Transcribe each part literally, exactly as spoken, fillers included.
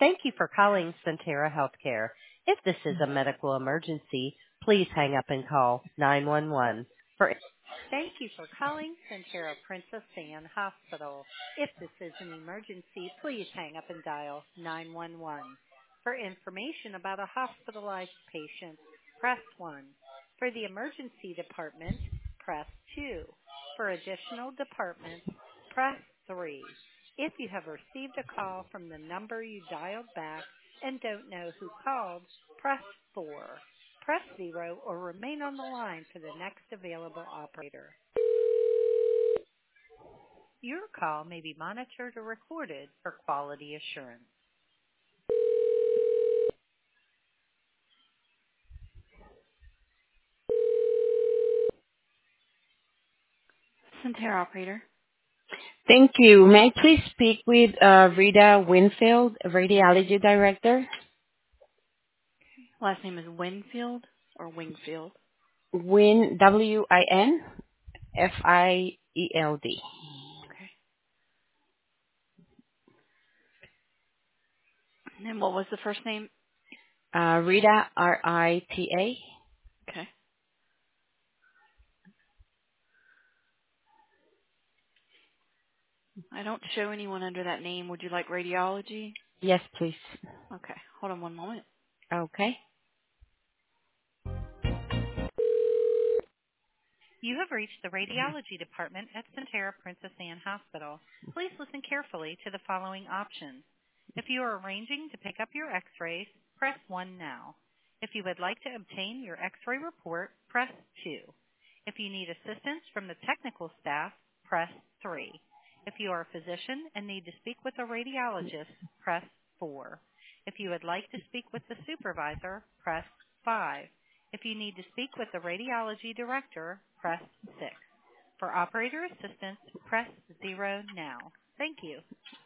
Thank you for calling Centera Healthcare. If this is a medical emergency, please hang up and call nine one one. For Thank you for calling Centera Princess Anne Hospital. If this is an emergency, please hang up and dial nine one one. For information about a hospitalized patient, press one. For the emergency department, press two. For additional departments, press three. If you have received a call from the number you dialed back and don't know who called, press four. Press zero or remain on the line for the next available operator. Your call may be monitored or recorded for quality assurance. Centera operator. Thank you. May I please speak with uh, Rita Winfield, Radiology Director? Last name is Winfield or Wingfield. Win, W I N F I E L D. Okay. And what was the first name? Uh, Rita, R I T A. Okay. I don't show anyone under that name. Would you like radiology? Yes, please. Okay. Hold on one moment. Okay. You have reached the radiology department at Centera Princess Anne Hospital. Please listen carefully to the following options. If you are arranging to pick up your x-rays, press one now. If you would like to obtain your x-ray report, press two. If you need assistance from the technical staff, press three. If you are a physician and need to speak with a radiologist, press four. If you would like to speak with the supervisor, press five. If you need to speak with the radiology director, press six. For operator assistance, press zero now. Thank you.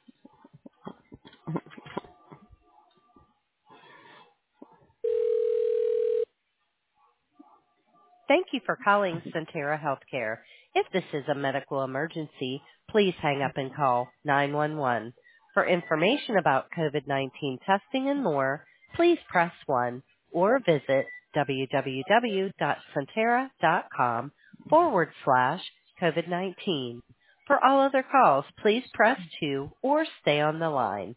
Thank you for calling Centera Healthcare. If this is a medical emergency, please hang up and call nine one one. For information about COVID nineteen testing and more, please press one or visit www.centera.com forward slash COVID-19. For all other calls, please press two or stay on the line.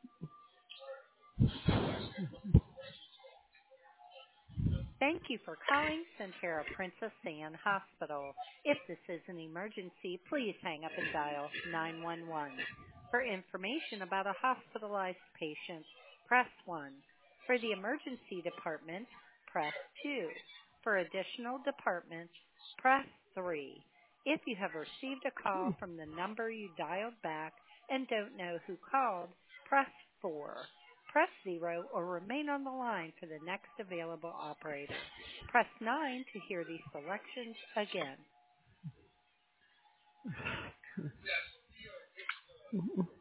Thank you for calling Centera Princess Anne Hospital. If this is an emergency, please hang up and dial nine one one. For information about a hospitalized patient, press one. For the emergency department, press two. For additional departments, press three. If you have received a call from the number you dialed back and don't know who called, press four. Press zero or remain on the line for the next available operator. Press nine to hear these selections again.